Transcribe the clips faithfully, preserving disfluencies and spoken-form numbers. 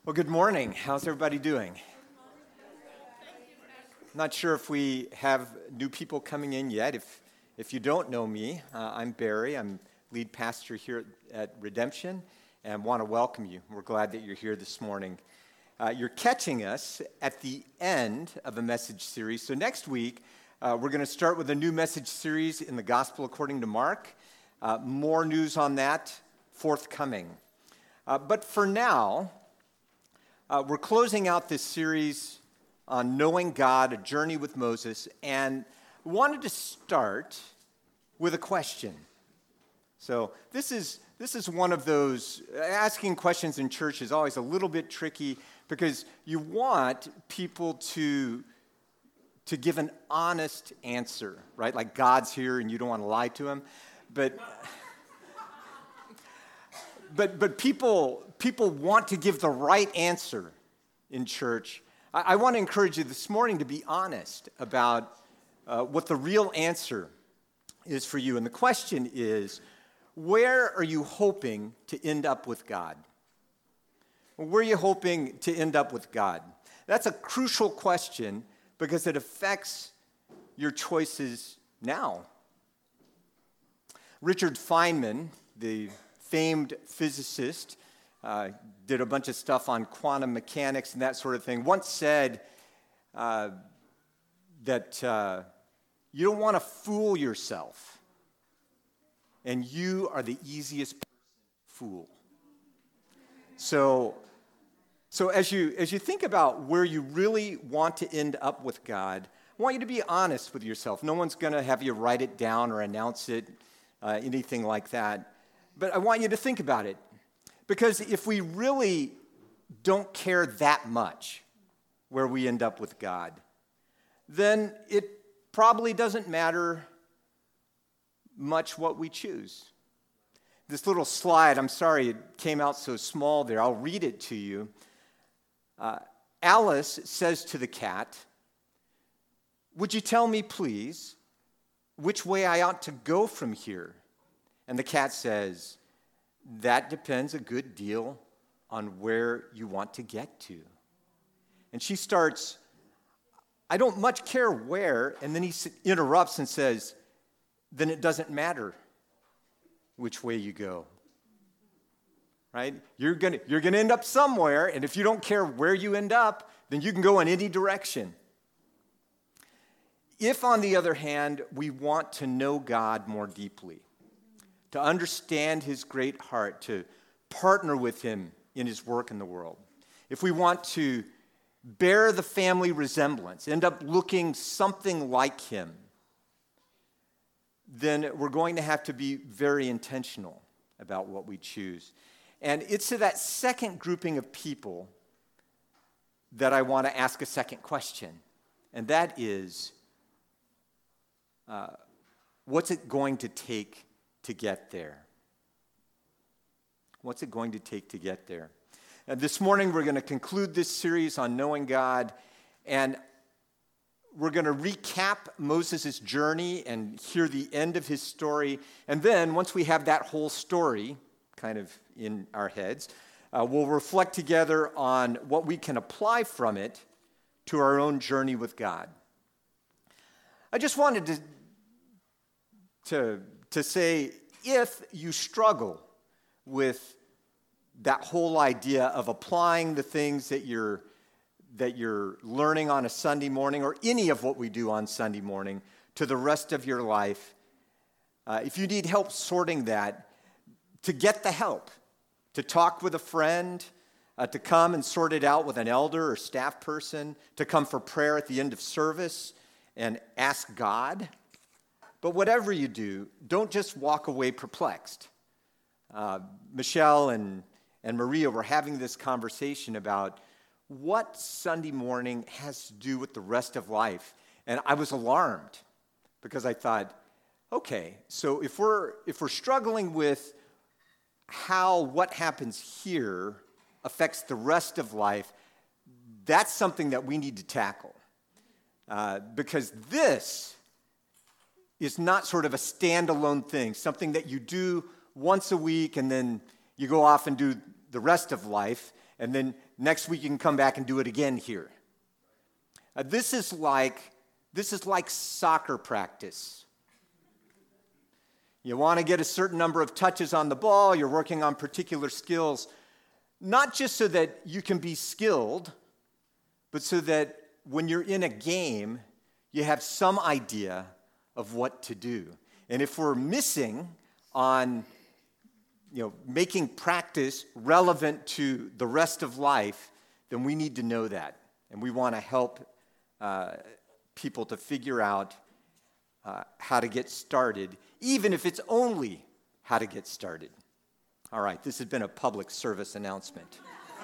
Well, good morning. How's everybody doing? Not sure if we have new people coming in yet. If if you don't know me, uh, I'm Barry. I'm lead pastor here at, at Redemption, and want to welcome you. We're glad that you're here this morning. Uh, you're catching us at the end of a message series. So next week, uh, we're going to start with a new message series in the Gospel according to Mark. Uh, more news on that forthcoming. Uh, but for now, Uh, we're closing out this series on Knowing God, A Journey with Moses, and wanted to start with a question. So this is this is one of those, asking questions in church is always a little bit tricky because you want people to, to give an honest answer, right? Like God's here and you don't want to lie to him. But but but people people want to give the right answer in church. I, I want to encourage you this morning to be honest about uh, what the real answer is for you. And the question is, where are you hoping to end up with God? Where are you hoping to end up with God? That's a crucial question because it affects your choices now. Richard Feynman, the famed physicist, uh, did a bunch of stuff on quantum mechanics and that sort of thing, once said uh, that uh, you don't want to fool yourself, and you are the easiest person to fool. So, so as you as you think about where you really want to end up with God, I want you to be honest with yourself. No one's going to have you write it down or announce it, uh, anything like that. But I want you to think about it. Because if we really don't care that much where we end up with God, then it probably doesn't matter much what we choose. This little slide, I'm sorry it came out so small there. I'll read it to you. Uh, Alice says to the cat, "Would you tell me, please, which way I ought to go from here?" And the cat says, "That depends a good deal on where you want to get to." And she starts, "I don't much care where," and then he interrupts and says, "Then it doesn't matter which way you go." Right? You're gonna, you're gonna end up somewhere, and if you don't care where you end up, then you can go in any direction. If, on the other hand, we want to know God more deeply, to understand his great heart, to partner with him in his work in the world, if we want to bear the family resemblance, end up looking something like him, then we're going to have to be very intentional about what we choose. And it's to that second grouping of people that I want to ask a second question, and that is, uh, what's it going to take to get there? What's it going to take to get there? And this morning we're going to conclude this series on knowing God, and we're going to recap Moses' journey and hear the end of his story. And then once we have that whole story kind of in our heads, uh, we'll reflect together on what we can apply from it to our own journey with God. I just wanted to to to say, if you struggle with that whole idea of applying the things that you're that you're learning on a Sunday morning, or any of what we do on Sunday morning, to the rest of your life, uh, if you need help sorting that, to get the help, to talk with a friend, uh, to come and sort it out with an elder or staff person, to come for prayer at the end of service and ask God. But whatever you do, don't just walk away perplexed. Uh, Michelle and, and Maria were having this conversation about what Sunday morning has to do with the rest of life. And I was alarmed because I thought, okay, so if we're if we're struggling with how what happens here affects the rest of life, that's something that we need to tackle. Uh, because this is not sort of a standalone thing, something that you do once a week and then you go off and do the rest of life. and then next week you can come back and do it again here. Uh, this is like this is like soccer practice. You want to get a certain number of touches on the ball, you're working on particular skills, not just so that you can be skilled, but so that when you're in a game, you have some idea of what to do. And if we're missing on, you know, making practice relevant to the rest of life, then we need to know that. And we want to help uh, people to figure out uh, how to get started, even if it's only how to get started. All right, this has been a public service announcement.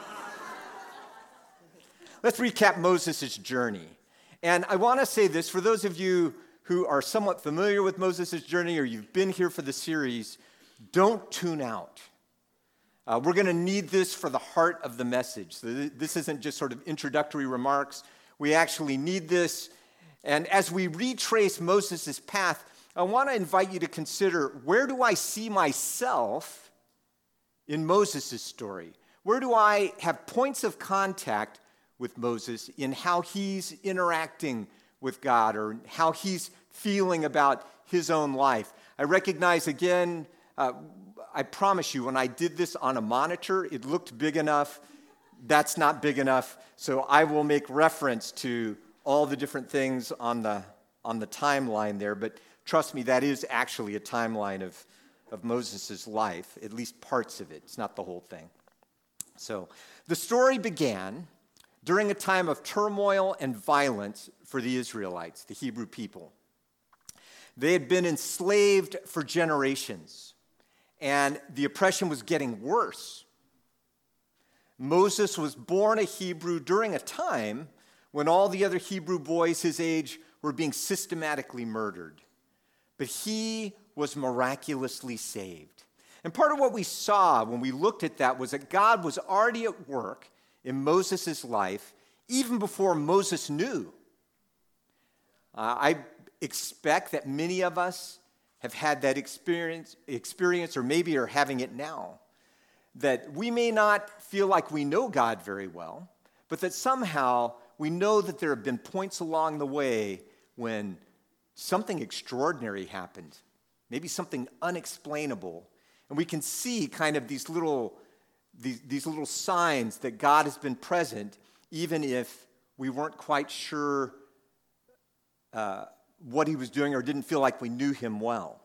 Let's recap Moses' journey. And I want to say this, for those of you who are somewhat familiar with Moses' journey or you've been here for the series, don't tune out. Uh, we're going to need this for the heart of the message. So th- this isn't just sort of introductory remarks. We actually need this. And as we retrace Moses' path, I want to invite you to consider, where do I see myself in Moses' story? Where do I have points of contact with Moses in how he's interacting with God or how he's feeling about his own life? I recognize, again, uh, I promise you, when I did this on a monitor, it looked big enough. That's not big enough. So I will make reference to all the different things on the on the timeline there. But trust me, that is actually a timeline of, of Moses' life, at least parts of it. It's not the whole thing. So the story began during a time of turmoil and violence for the Israelites, the Hebrew people. They had been enslaved for generations, and the oppression was getting worse. Moses was born a Hebrew during a time when all the other Hebrew boys his age were being systematically murdered. But he was miraculously saved. And part of what we saw when we looked at that was that God was already at work in Moses' life even before Moses knew. Uh, I expect that many of us have had that experience, experience, or maybe are having it now, that we may not feel like we know God very well, but that somehow we know that there have been points along the way when something extraordinary happened, maybe something unexplainable, and we can see kind of these little, these, these little signs that God has been present, even if we weren't quite sure uh, what he was doing or didn't feel like we knew him well.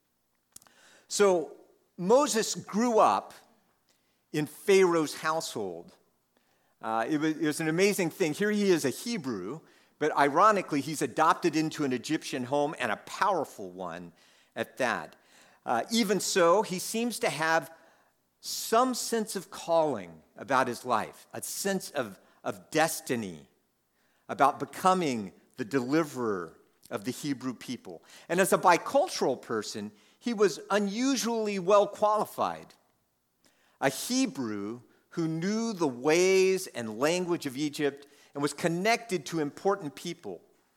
So Moses grew up in Pharaoh's household. Uh, it, was, it was an amazing thing. Here he is, a Hebrew, but ironically, he's adopted into an Egyptian home, and a powerful one at that. Uh, even so, he seems to have some sense of calling about his life, a sense of, of destiny, about becoming the deliverer of the Hebrew people. And as a bicultural person, he was unusually well qualified. A Hebrew who knew the ways and language of Egypt and was connected to important people.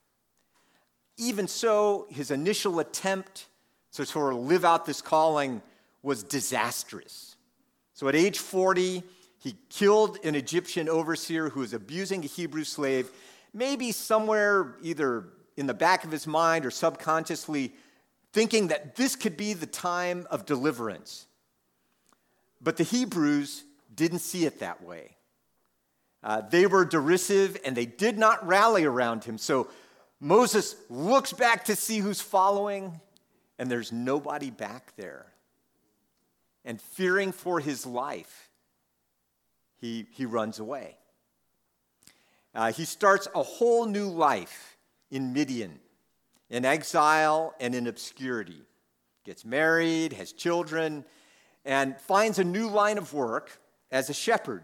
Even so, his initial attempt to sort of live out this calling was disastrous. So at age forty, he killed an Egyptian overseer who was abusing a Hebrew slave, maybe somewhere either in the back of his mind or subconsciously thinking that this could be the time of deliverance. But the Hebrews didn't see it that way. Uh, they were derisive and they did not rally around him. So Moses looks back to see who's following, and there's nobody back there. And fearing for his life, he, he runs away. Uh, he starts a whole new life in Midian, in exile and in obscurity. Gets married, has children, and finds a new line of work as a shepherd.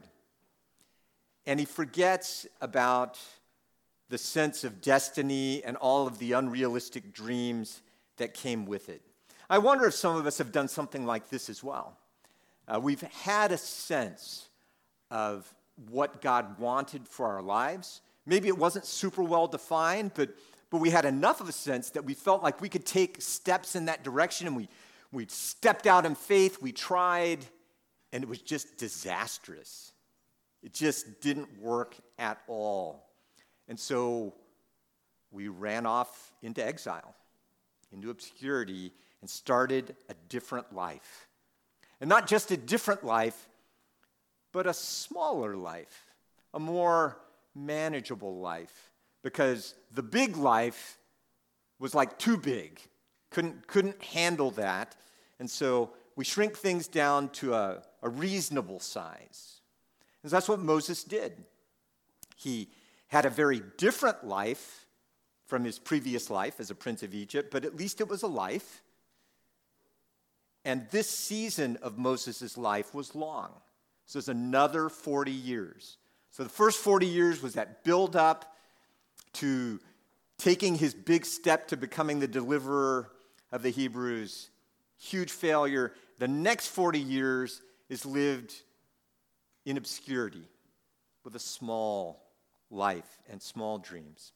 And he forgets about the sense of destiny and all of the unrealistic dreams that came with it. I wonder if some of us have done something like this as well. Uh, we've had a sense of what God wanted for our lives. Maybe it wasn't super well defined, but, but we had enough of a sense that we felt like we could take steps in that direction, and we, we stepped out in faith, we tried, and it was just disastrous. It just didn't work at all. And so we ran off into exile, into obscurity, and started a different life. And not just a different life, but a smaller life, a more manageable life, because the big life was like too big, couldn't, couldn't handle that. And so we shrink things down to a, a reasonable size. And that's what Moses did. He had a very different life from his previous life as a prince of Egypt, but at least it was a life. And this season of Moses' life was long. So it's another forty years. So the first forty years was that build up to taking his big step to becoming the deliverer of the Hebrews. Huge failure. The next forty years is lived in obscurity with a small life and small dreams.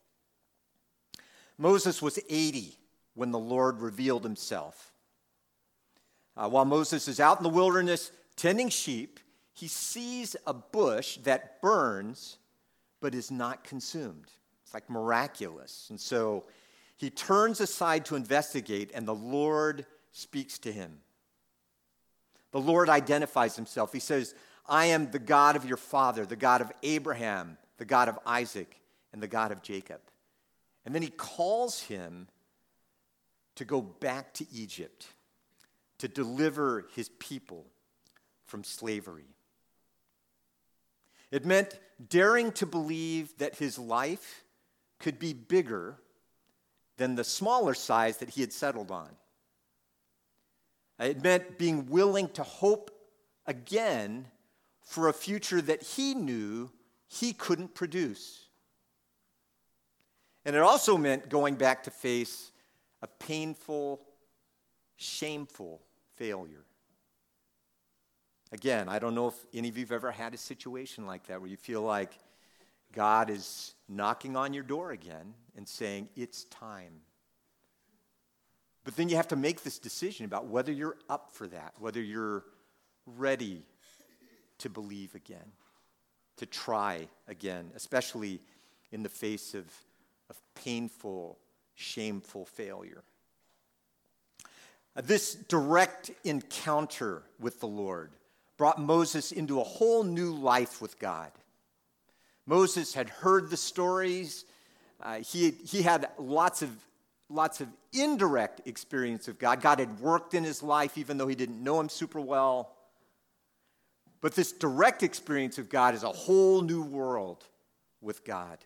Moses was eighty when the Lord revealed himself. Uh, while Moses is out in the wilderness tending sheep, he sees a bush that burns but is not consumed. It's like miraculous. And so he turns aside to investigate, and the Lord speaks to him. The Lord identifies himself. He says, I am the God of your father, the God of Abraham, the God of Isaac, and the God of Jacob. And then he calls him to go back to Egypt, to deliver his people from slavery. It meant daring to believe that his life could be bigger than the smaller size that he had settled on. It meant being willing to hope again for a future that he knew he couldn't produce. And it also meant going back to face a painful, shameful failure. Again, I don't know if any of you have ever had a situation like that where you feel like God is knocking on your door again and saying, it's time. But then you have to make this decision about whether you're up for that, whether you're ready to believe again, to try again, especially in the face of, of painful, shameful failure. Uh, this direct encounter with the Lord brought Moses into a whole new life with God. Moses had heard the stories. Uh, he, he had lots of, lots of indirect experience of God. God had worked in his life, even though he didn't know him super well. But this direct experience of God is a whole new world with God.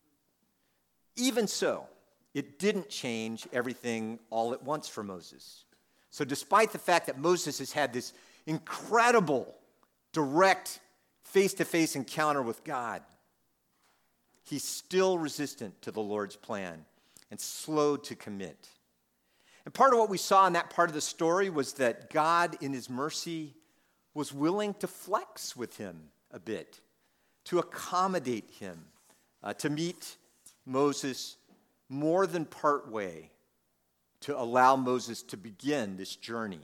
Even so, it didn't change everything all at once for Moses. So despite the fact that Moses has had this incredible, direct, face-to-face encounter with God, he's still resistant to the Lord's plan and slow to commit. And part of what we saw in that part of the story was that God, in his mercy, was willing to flex with him a bit, to accommodate him, uh, to meet Moses more than part way, to allow Moses to begin this journey.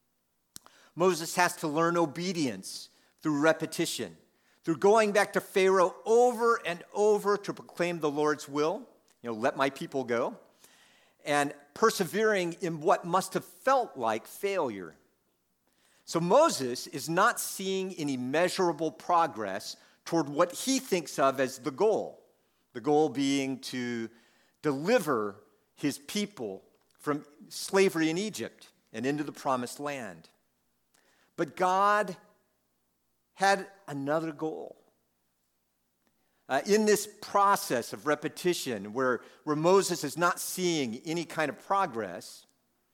Moses has to learn obedience through repetition, through going back to Pharaoh over and over to proclaim the Lord's will, you know, let my people go, and persevering in what must have felt like failure. So Moses is not seeing any measurable progress toward what he thinks of as the goal, the goal being to deliver his people from slavery in Egypt and into the promised land. But God had another goal. Uh, in this process of repetition where, where Moses is not seeing any kind of progress,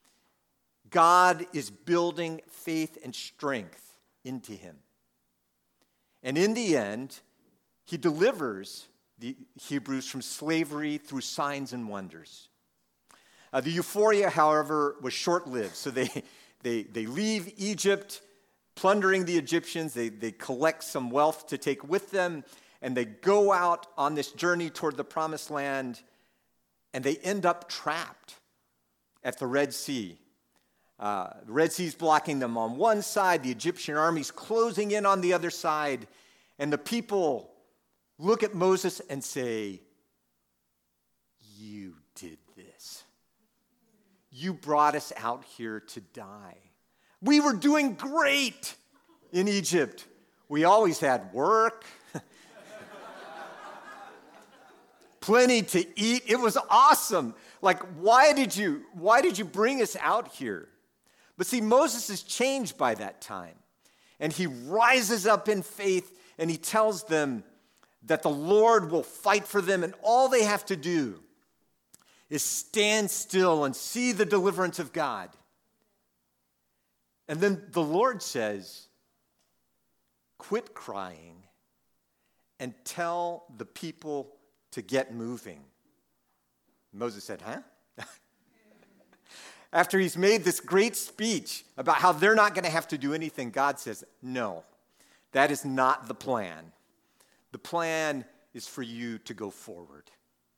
God is building faith and strength into him. And in the end, he delivers the Hebrews from slavery through signs and wonders. Uh, the euphoria, however, was short-lived. So they, they, they leave Egypt, plundering the Egyptians. They, they collect some wealth to take with them, and they go out on this journey toward the promised land, and they end up trapped at the Red Sea. Uh, the Red Sea's blocking them on one side, the Egyptian army's closing in on the other side, And the people look at Moses and say, "You did this. You brought us out here to die. We were doing great in Egypt. We always had work, plenty to eat. It was awesome. Like, why did you, why did you bring us out here?" But see, Moses is changed by that time. And he rises up in faith and he tells them that the Lord will fight for them, and all they have to do is stand still and see the deliverance of God. And then the Lord says, "Quit crying and tell the people to get moving." Moses said, "Huh?" After he's made this great speech about how they're not going to have to do anything, God says, "No, that is not the plan. The plan is for you to go forward."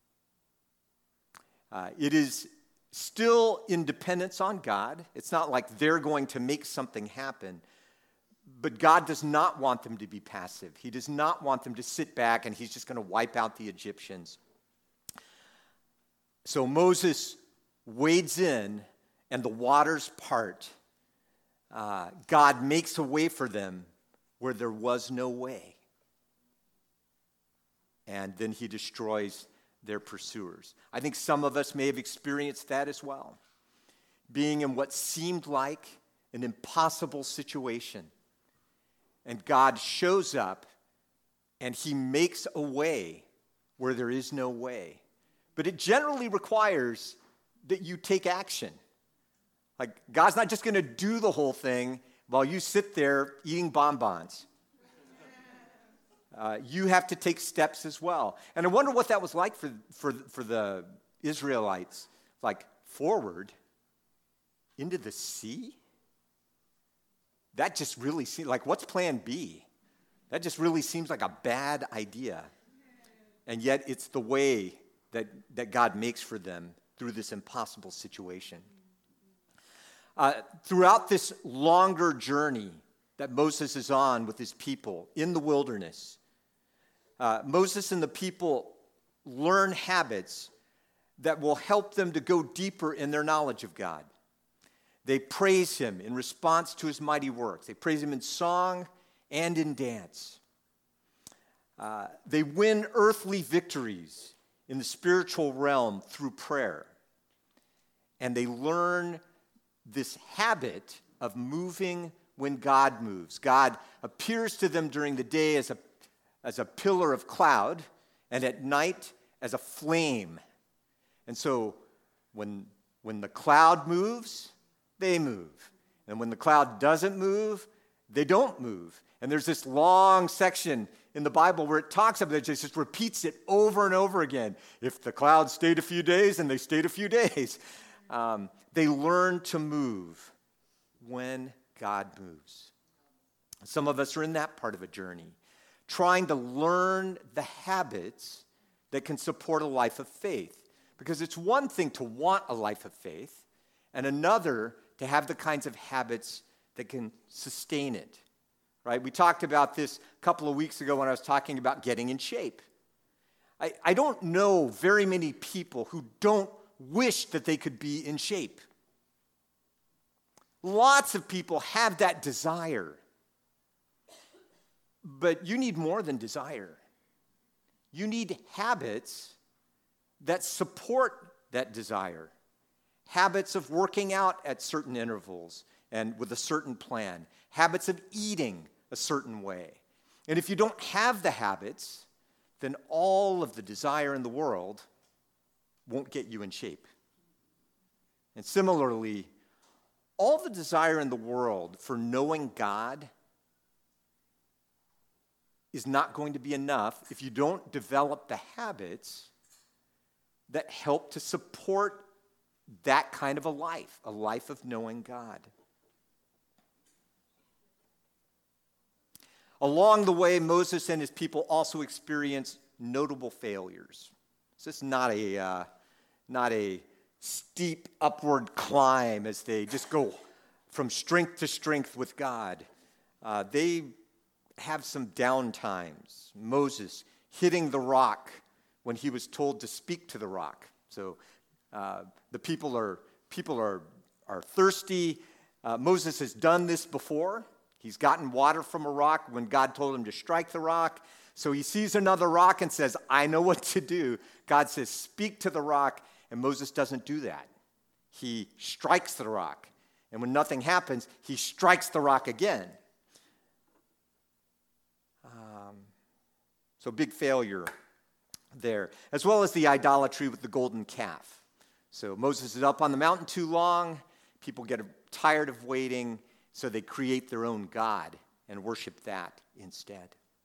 Uh, it is still in dependence on God. It's not like they're going to make something happen. But God does not want them to be passive. He does not want them to sit back and he's just going to wipe out the Egyptians. So Moses wades in and the waters part. Uh, God makes a way for them where there was no way. And then he destroys their pursuers. I think some of us may have experienced that as well. Being in what seemed like an impossible situation. And God shows up and he makes a way where there is no way. But it generally requires that you take action. Like, God's not just going to do the whole thing while you sit there eating bonbons. Uh, you have to take steps as well. And I wonder what that was like for, for, for the Israelites. Like, forward into the sea? That just really seems like, what's plan B? That just really seems like a bad idea. And yet it's the way that, that God makes for them through this impossible situation. Uh, throughout this longer journey that Moses is on with his people in the wilderness, uh, Moses and the people learn habits that will help them to go deeper in their knowledge of God. They praise him in response to his mighty works. They praise him in song and in dance. Uh, they win earthly victories in the spiritual realm through prayer. And they learn this habit of moving when God moves. God appears to them during the day as a, as a pillar of cloud, and at night as a flame. And so when, when the cloud moves, they move. And when the cloud doesn't move, they don't move. And there's this long section in the Bible where it talks about it, it just repeats it over and over again. If the cloud stayed a few days, and they stayed a few days. Um, they learn to move when God moves. Some of us are in that part of a journey, trying to learn the habits that can support a life of faith. Because it's one thing to want a life of faith, and another to have the kinds of habits that can sustain it. Right? We talked about this a couple of weeks ago when I was talking about getting in shape. I, I don't know very many people who don't wish that they could be in shape. Lots of people have that desire. But you need more than desire. You need habits that support that desire. Habits of working out at certain intervals and with a certain plan. Habits of eating a certain way. And if you don't have the habits, then all of the desire in the world won't get you in shape. And similarly, all the desire in the world for knowing God is not going to be enough if you don't develop the habits that help to support that kind of a life, a life of knowing God. Along the way, Moses and his people also experienced notable failures. So it's not a, uh, not a steep upward climb as they just go from strength to strength with God. Uh, they have some down times. Moses hitting the rock when he was told to speak to the rock. So uh, the people are people are are thirsty. Uh, Moses has done this before. He's gotten water from a rock when God told him to strike the rock. So he sees another rock and says, I know what to do. God says, speak to the rock, and Moses doesn't do that. He strikes the rock. And when nothing happens, he strikes the rock again. Um, so big failure there, as well as the idolatry with the golden calf. So Moses is up on the mountain too long. People get tired of waiting, so they create their own god and worship that instead.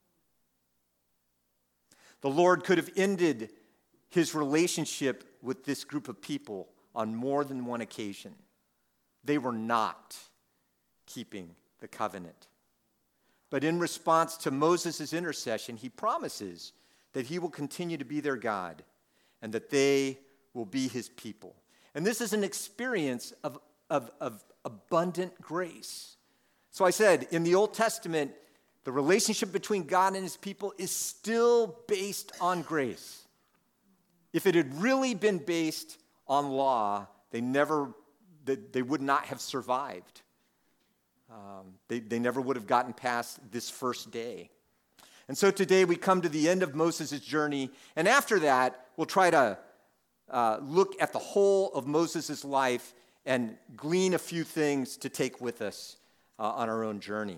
The Lord could have ended his relationship with this group of people on more than one occasion. They were not keeping the covenant. But in response to Moses' intercession, he promises that he will continue to be their God and that they will be his people. And this is an experience of, of, of abundant grace. So I said, in the Old Testament, the relationship between God and his people is still based on grace. If it had really been based on law, they never, they, they would not have survived. Um, they, they never would have gotten past this first day. And so today we come to the end of Moses' journey, and after that, we'll try to uh, look at the whole of Moses' life and glean a few things to take with us uh, on our own journey.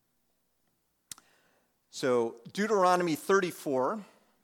So Deuteronomy thirty-four.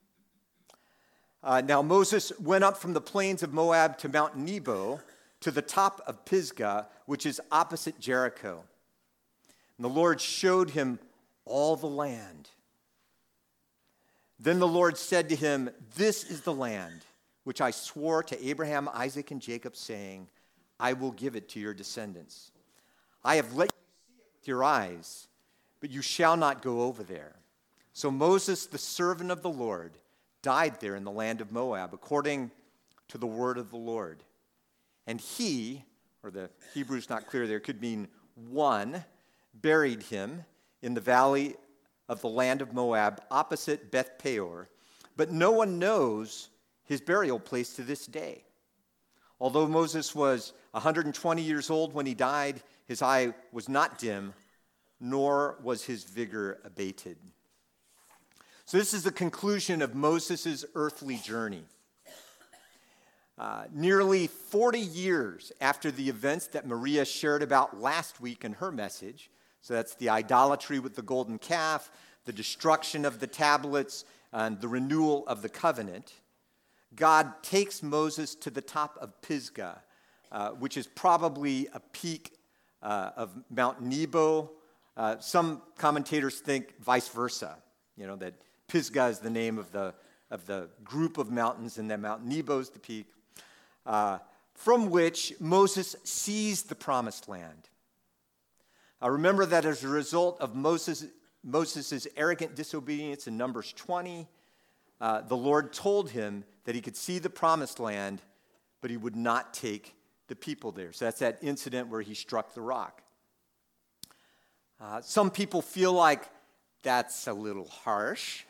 Uh, now Moses went up from the plains of Moab to Mount Nebo, to the top of Pisgah, which is opposite Jericho. And the Lord showed him all the land. Then the Lord said to him, this is the land which I swore to Abraham, Isaac, and Jacob, saying, I will give it to your descendants. I have let you see it with your eyes, but you shall not go over there. So Moses, the servant of the Lord, died there in the land of Moab, according to the word of the Lord. And he, or the Hebrew's not clear there, could mean one, buried him in the valley of the land of Moab, opposite Beth Peor. But no one knows his burial place to this day. Although Moses was one hundred twenty years old when he died, his eye was not dim, nor was his vigor abated. So this is the conclusion of Moses' earthly journey. Uh, nearly forty years after the events that Maria shared about last week in her message, so that's the idolatry with the golden calf, the destruction of the tablets, and the renewal of the covenant, God takes Moses to the top of Pisgah, uh, which is probably a peak uh, of Mount Nebo. Uh, some commentators think vice versa, you know, that Pisgah is the name of the, of the group of mountains, and that Mount Nebo is the peak, uh, from which Moses sees the promised land. Uh, remember that as a result of Moses' Moses' arrogant disobedience in Numbers twenty, uh, the Lord told him that he could see the promised land, but he would not take the people there. So that's that incident where he struck the rock. Uh, some people feel like that's a little harsh.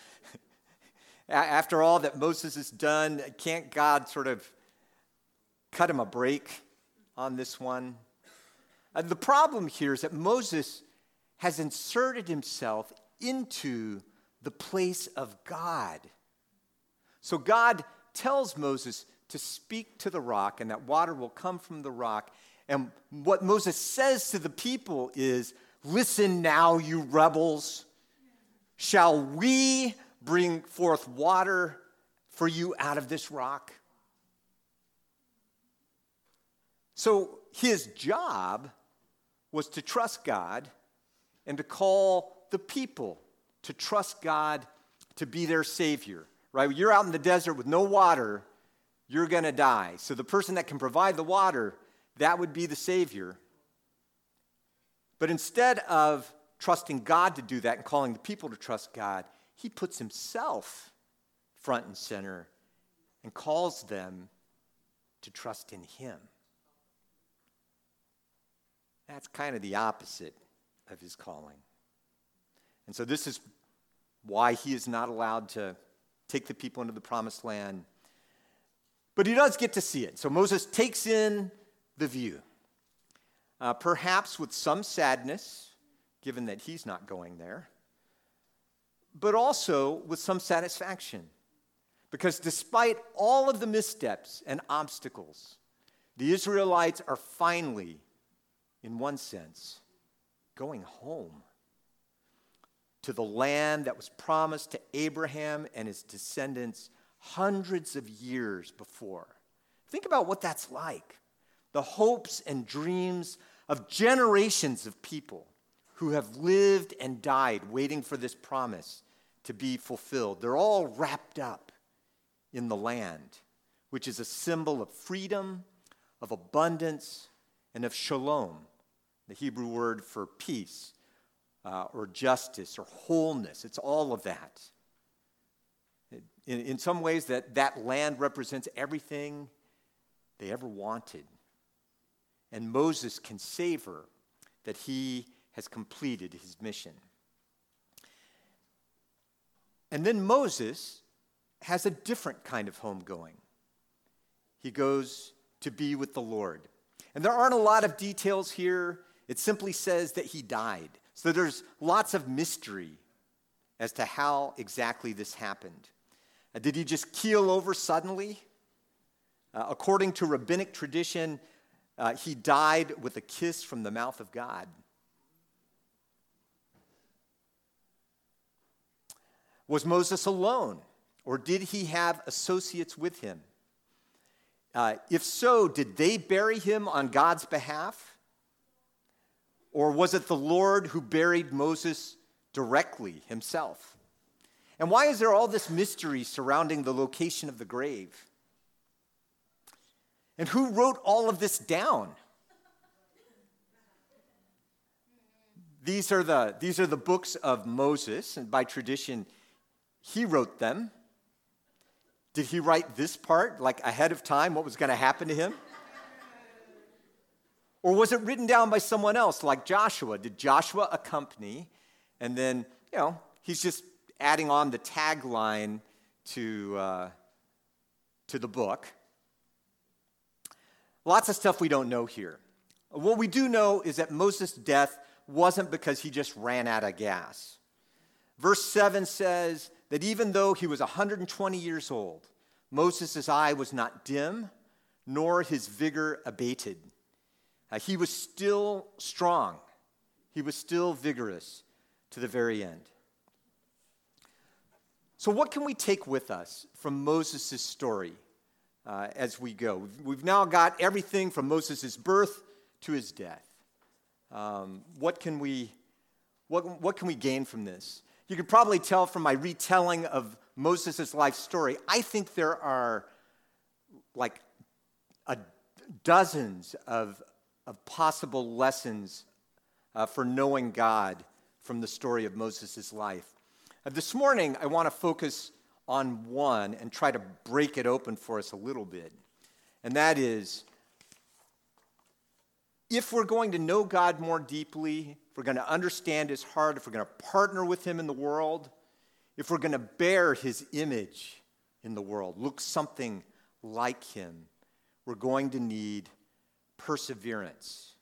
After all that Moses has done, can't God sort of cut him a break on this one? Uh, the problem here is that Moses has inserted himself into the place of God. So God tells Moses to speak to the rock, and that water will come from the rock. And what Moses says to the people is, listen now, you rebels. Shall we bring forth water for you out of this rock? So his job was to trust God and to call the people to trust God to be their Savior, right? When you're out in the desert with no water, you're going to die. So the person that can provide the water, that would be the Savior. But instead of trusting God to do that and calling the people to trust God, he puts himself front and center and calls them to trust in him. That's kind of the opposite of his calling. And so this is why he is not allowed to take the people into the promised land. But he does get to see it. So Moses takes in the view, uh, perhaps with some sadness, given that he's not going there, but also with some satisfaction. Because despite all of the missteps and obstacles, the Israelites are finally, in one sense, going home to the land that was promised to Abraham and his descendants hundreds of years before. Think about what that's like. The hopes and dreams of generations of people who have lived and died waiting for this promise to be fulfilled. They're all wrapped up in the land, which is a symbol of freedom, of abundance, and of shalom, the Hebrew word for peace, uh, or justice, or wholeness. It's all of that. In, in some ways, that, that land represents everything they ever wanted. And Moses can savor that he has completed his mission. And then Moses has a different kind of homegoing. He goes to be with the Lord. And there aren't a lot of details here. It simply says that he died. So there's lots of mystery as to how exactly this happened. Uh, did he just keel over suddenly? Uh, according to rabbinic tradition, uh, he died with a kiss from the mouth of God. Was Moses alone, or did he have associates with him? Uh, if so, did they bury him on God's behalf? Or was it the Lord who buried Moses directly himself? And why is there all this mystery surrounding the location of the grave? And who wrote all of this down? These are the, these are the books of Moses, and by tradition, he wrote them. Did he write this part, like ahead of time, what was going to happen to him? Or was it written down by someone else, like Joshua? Did Joshua accompany? And then, you know, he's just adding on the tagline to, uh, to the book. Lots of stuff we don't know here. What we do know is that Moses' death wasn't because he just ran out of gas. Verse seven says that even though he was one hundred twenty years old, Moses' eye was not dim, nor his vigor abated. Uh, he was still strong. He was still vigorous to the very end. So what can we take with us from Moses' story uh, as we go? We've now got everything from Moses' birth to his death. Um, what can we, what, what can we gain from this? You could probably tell from my retelling of Moses' life story, I think there are like a, dozens of, of possible lessons uh, for knowing God from the story of Moses' life. Uh, this morning, I want to focus on one and try to break it open for us a little bit. And that is, if we're going to know God more deeply, if we're going to understand his heart, if we're going to partner with him in the world, if we're going to bear his image in the world, look something like him, we're going to need perseverance.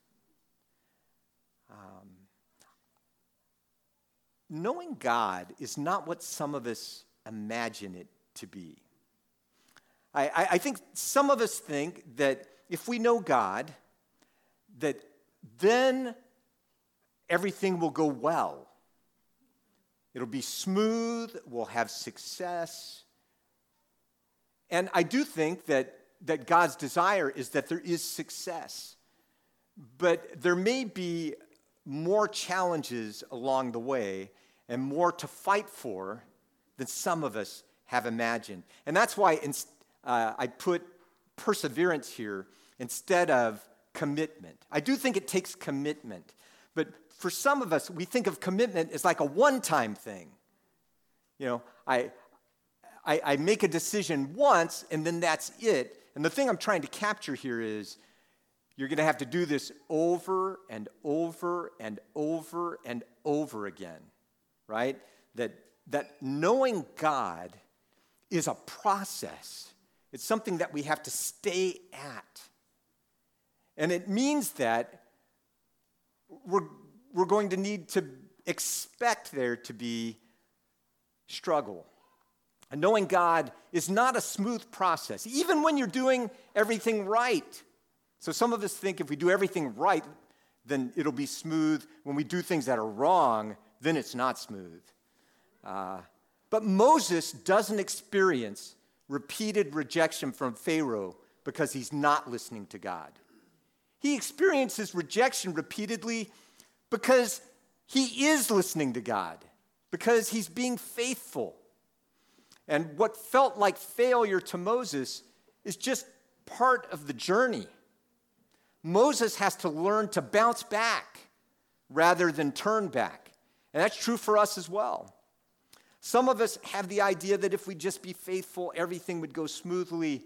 Um, knowing God is not what some of us imagine it to be. I, I, I think some of us think that if we know God, that then everything will go well. It'll be smooth, we'll have success. And I do think that, that God's desire is that there is success. But there may be more challenges along the way and more to fight for than some of us have imagined. And that's why in, uh, I put perseverance here instead of commitment. I do think it takes commitment. But for some of us, we think of commitment as like a one-time thing. You know, I, I, I make a decision once, and then that's it. And the thing I'm trying to capture here is you're going to have to do this over and over and over and over again, right? That, that knowing God is a process. It's something that we have to stay at. And it means that we're, we're going to need to expect there to be struggle. And knowing God is not a smooth process, even when you're doing everything right. So some of us think if we do everything right, then it'll be smooth. When we do things that are wrong, then it's not smooth. Uh, but Moses doesn't experience repeated rejection from Pharaoh because he's not listening to God. He experiences rejection repeatedly because he is listening to God, because he's being faithful. And what felt like failure to Moses is just part of the journey. Moses has to learn to bounce back rather than turn back. And that's true for us as well. Some of us have the idea that if we just be faithful, everything would go smoothly.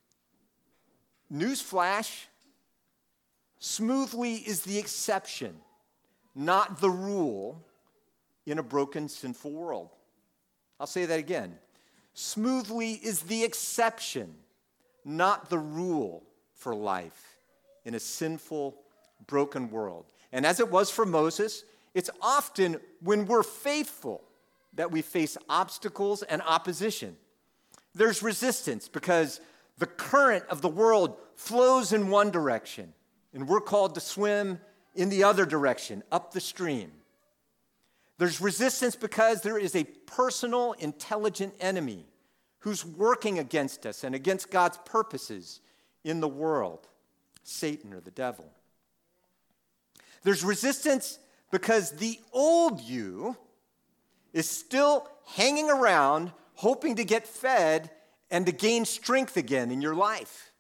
Newsflash, smoothly is the exception, not the rule in a broken, sinful world. I'll say that again. Smoothly is the exception, not the rule for life in a sinful, broken world. And as it was for Moses, it's often when we're faithful that we face obstacles and opposition. There's resistance because the current of the world flows in one direction, and we're called to swim in the other direction, up the stream. There's resistance because there is a personal, intelligent enemy who's working against us and against God's purposes in the world, Satan or the devil. There's resistance because the old you is still hanging around, hoping to get fed and to gain strength again in your life.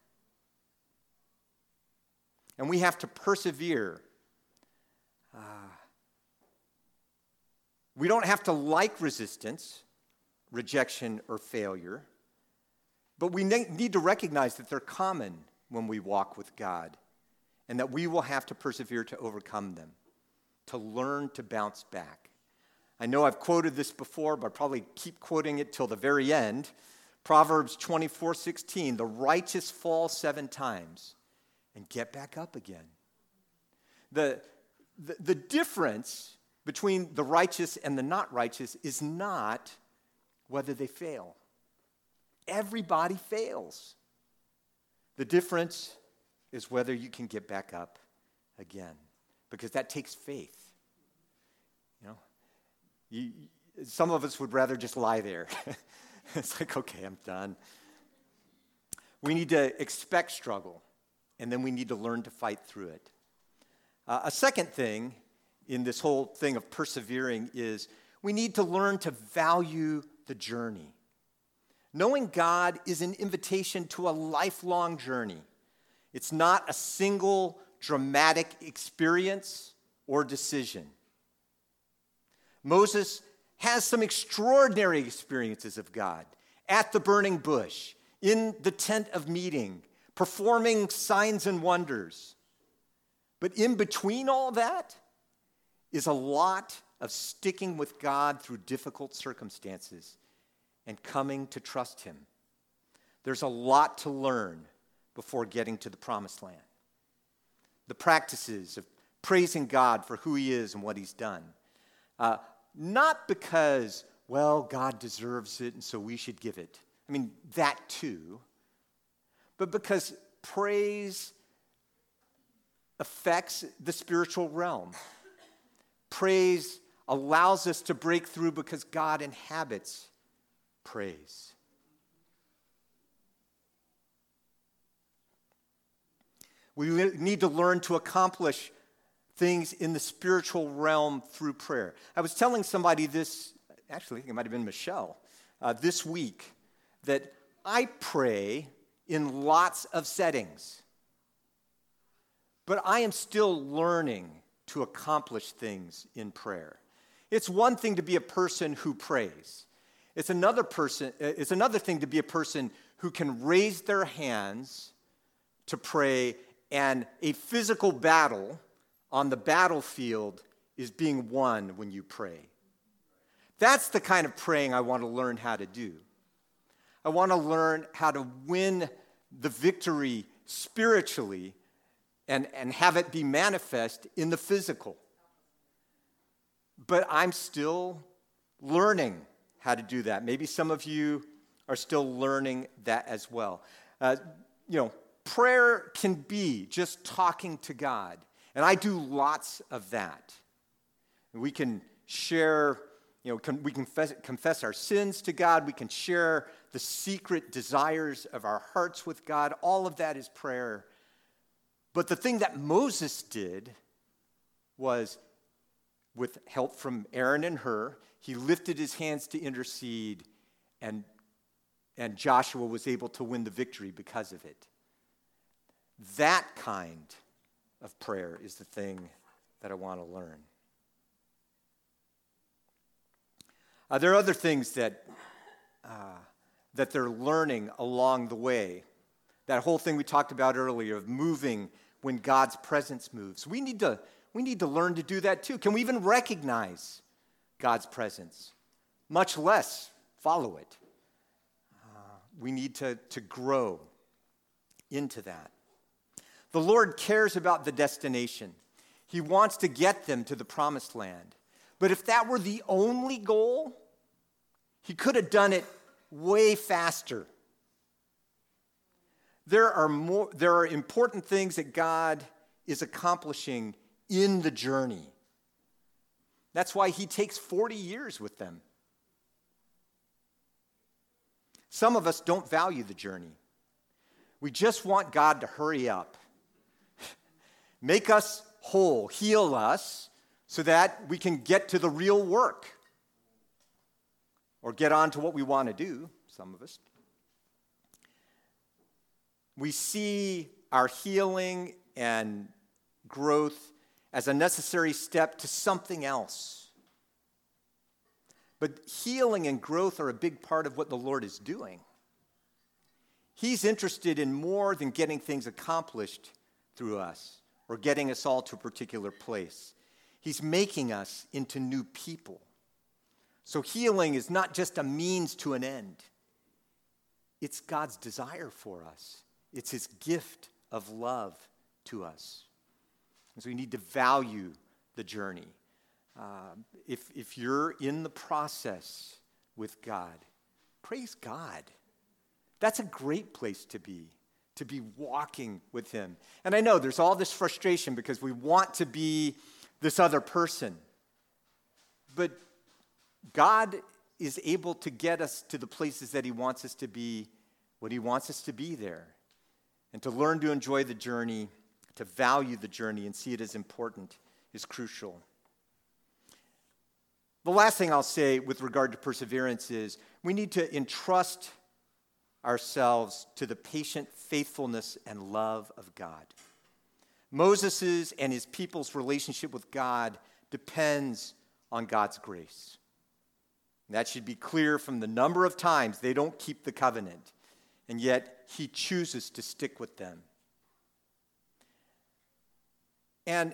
And we have to persevere. Uh, we don't have to like resistance, rejection, or failure, but we need to recognize that they're common when we walk with God, and that we will have to persevere to overcome them, to learn to bounce back. I know I've quoted this before, but I'll probably keep quoting it till the very end. Proverbs twenty-four sixteen, the righteous fall seven times and get back up again. The, the, the difference between the righteous and the not righteous is not whether they fail. Everybody fails. The difference is whether you can get back up again, because that takes faith. You know, you, some of us would rather just lie there. It's like, okay, I'm done. We need to expect struggle, and then we need to learn to fight through it. Uh, a second thing in this whole thing of persevering is we need to learn to value the journey. Knowing God is an invitation to a lifelong journey. It's not a single dramatic experience or decision. Moses has some extraordinary experiences of God at the burning bush, in the tent of meeting, performing signs and wonders. But in between all that is a lot of sticking with God through difficult circumstances and coming to trust him. There's a lot to learn before getting to the promised land. The practices of praising God for who he is and what he's done. Uh, not because, well, God deserves it and so we should give it. I mean, that too. But because praise affects the spiritual realm. Praise allows us to break through because God inhabits praise. We need to learn to accomplish things in the spiritual realm through prayer. I was telling somebody this, actually I think it might have been Michelle, uh, this week, that I pray in lots of settings. But I am still learning to accomplish things in prayer. It's one thing to be a person who prays. It's another person, it's another thing to be a person who can raise their hands to pray, and a physical battle on the battlefield is being won when you pray. That's the kind of praying I want to learn how to do. I want to learn how to win the victory spiritually and, and have it be manifest in the physical. But I'm still learning how to do that. Maybe some of you are still learning that as well. Uh, you know, prayer can be just talking to God. And I do lots of that. We can share, you know, can, we can confess, confess our sins to God. We can share the secret desires of our hearts with God. All of that is prayer. But the thing that Moses did was, with help from Aaron and Hur, he lifted his hands to intercede, and, and Joshua was able to win the victory because of it. That kind of prayer is the thing that I want to learn. Uh, there are other things that, uh, that they're learning along the way. That whole thing we talked about earlier of moving when God's presence moves. We need to We need to learn to do that too. Can we even recognize God's presence? Much less follow it. Uh, we need to, to grow into that. The Lord cares about the destination. He wants to get them to the promised land. But if that were the only goal, he could have done it way faster. There are more, there are important things that God is accomplishing in the journey. That's why he takes forty years with them. Some of us don't value the journey. We just want God to hurry up. Make us whole, heal us, so that we can get to the real work. Or get on to what we want to do, some of us. We see our healing and growth as a necessary step to something else. But healing and growth are a big part of what the Lord is doing. He's interested in more than getting things accomplished through us or getting us all to a particular place. He's making us into new people. So healing is not just a means to an end. It's God's desire for us. It's his gift of love to us. And so we need to value the journey. Uh, if, if you're in the process with God, praise God. That's a great place to be, to be walking with him. And I know there's all this frustration because we want to be this other person. But God is able to get us to the places that he wants us to be when he wants us to be there. And to learn to enjoy the journey, to value the journey and see it as important is crucial. The last thing I'll say with regard to perseverance is we need to entrust ourselves to the patient faithfulness and love of God. Moses' and his people's relationship with God depends on God's grace. And that should be clear from the number of times they don't keep the covenant, and yet he chooses to stick with them. And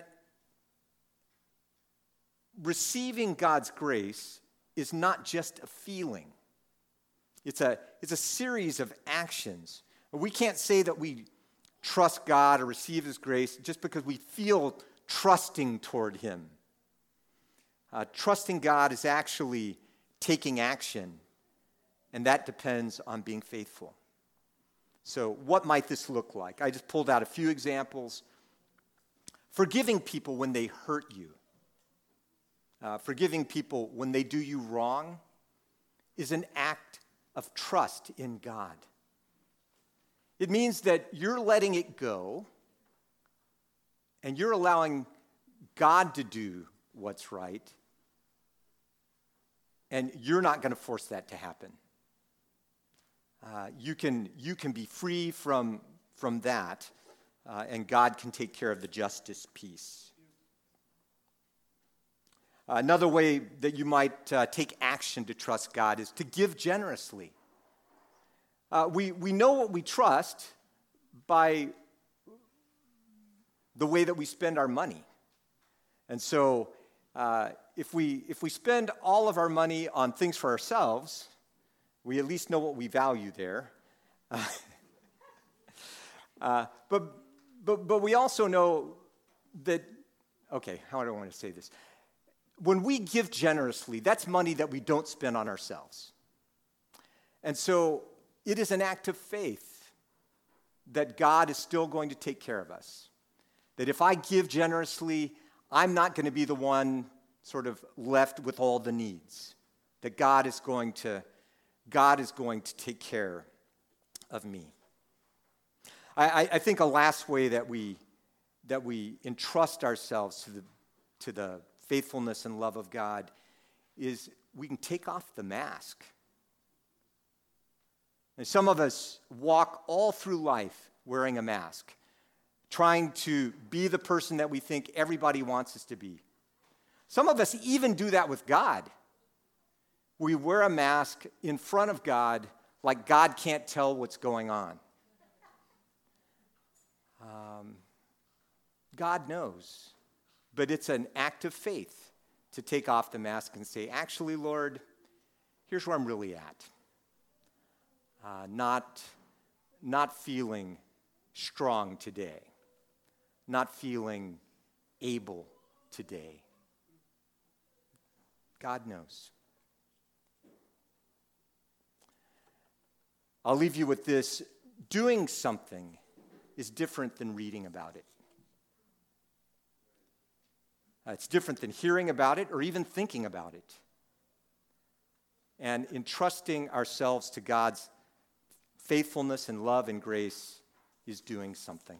receiving God's grace is not just a feeling. It's a, it's a series of actions. We can't say that we trust God or receive his grace just because we feel trusting toward him. Uh, trusting God is actually taking action, and that depends on being faithful. So what might this look like? I just pulled out a few examples. Forgiving people when they hurt you. Uh, forgiving people when they do you wrong is an act of trust in God. It means that you're letting it go and you're allowing God to do what's right, and you're not going to force that to happen. Uh, you can you can be free from, from that, uh, and God can take care of the justice piece. Uh, another way that you might uh, take action to trust God is to give generously. Uh, we, we know what we trust by the way that we spend our money. And so uh, if we if we spend all of our money on things for ourselves, we at least know what we value there. Uh, uh, but but but we also know that. Okay, how do I want to say this? When we give generously, that's money that we don't spend on ourselves. And so it is an act of faith that God is still going to take care of us. That if I give generously, I'm not going to be the one sort of left with all the needs. That God is going to, God is going to take care of me. I, I think a last way that we that we entrust ourselves to the to the faithfulness and love of God is we can take off the mask. And some of us walk all through life wearing a mask, trying to be the person that we think everybody wants us to be. Some of us even do that with God. We wear a mask in front of God like God can't tell what's going on. Um, God knows, but it's an act of faith to take off the mask and say, actually, Lord, here's where I'm really at. Uh, not, not feeling strong today, not feeling able today. God knows. I'll leave you with this. Doing something is different than reading about it. Uh, it's different than hearing about it or even thinking about it. And entrusting ourselves to God's faithfulness and love and grace is doing something.